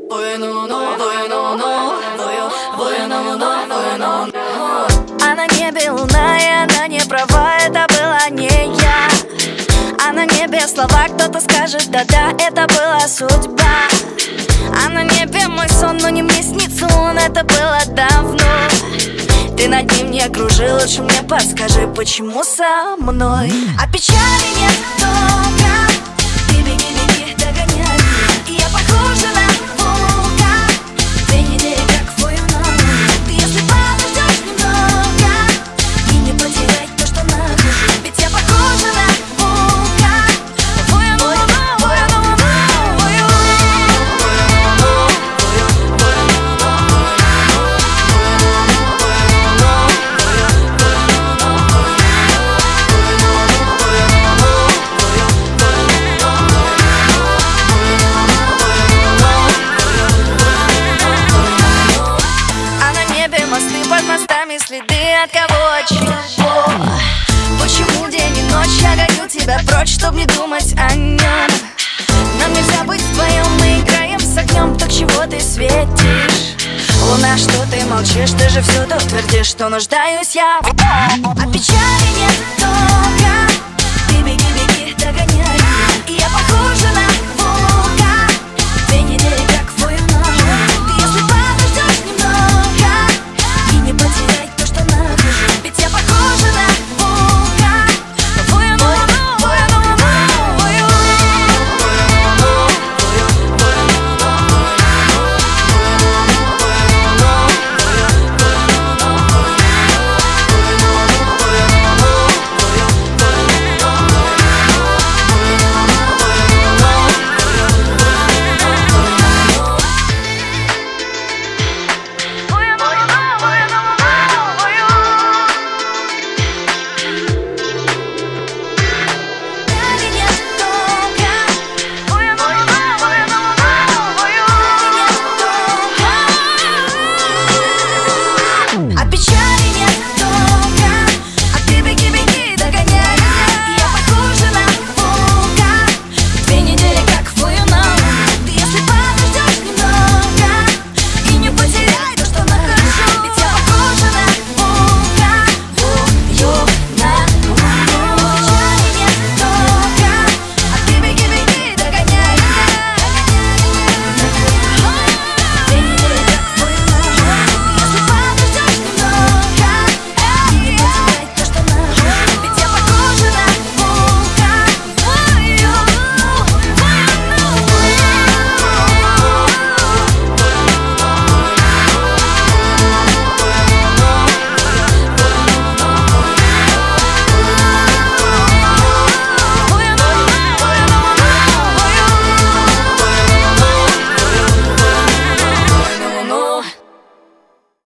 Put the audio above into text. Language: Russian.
А на небе луна, и она не права, это была не я. А на небе слова, кто-то скажет, да-да, это была судьба. А на небе мой сон, но не мне снится он, это было давно. Ты над ним не кружи, лучше мне подскажи, почему со мной. А печали нет долго, ты беги, беги, догоняй. И я похожа на волка, 2 недели как в твою ногу. Ты если подождешь немного и не потерять то, что нахожу, ведь я похожа на волка, твою ногу, твою ногу. Под мостами следы от кого, от чего. Почему день и ночь я гоню тебя прочь, чтоб не думать о нем. Нам нельзя быть вдвоем, мы играем с огнем. Так чего ты светишь? Луна, что ты молчишь? Ты же всюду твердишь, что нуждаюсь я. А печали нет долго.